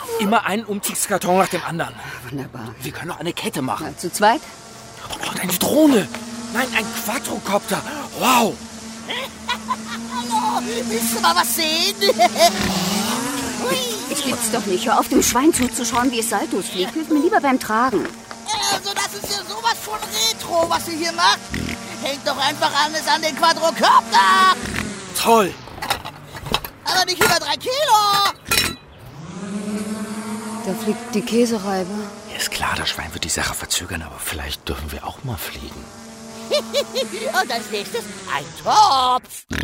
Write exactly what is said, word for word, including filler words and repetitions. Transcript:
Immer einen Umzugskarton nach dem anderen. Wunderbar. Wir können noch eine Kette machen. Na, zu zweit? Oh, eine Drohne. Nein, ein Quadrocopter. Wow. Hallo, willst du mal was sehen? Ich gibt's doch nicht. Hör auf, dem Schwein zuzuschauen, wie es Saltos fliegt. Hilf mir lieber beim Tragen. Also, das ist ja sowas von Retro, was ihr hier macht. Hängt doch einfach alles an den Quadrocopter. Toll. Aber nicht über drei Kilo. Da fliegt die Käsereibe. Ja, ist klar, das Schwein wird die Sache verzögern, aber vielleicht dürfen wir auch mal fliegen. Und als nächstes ein Topf.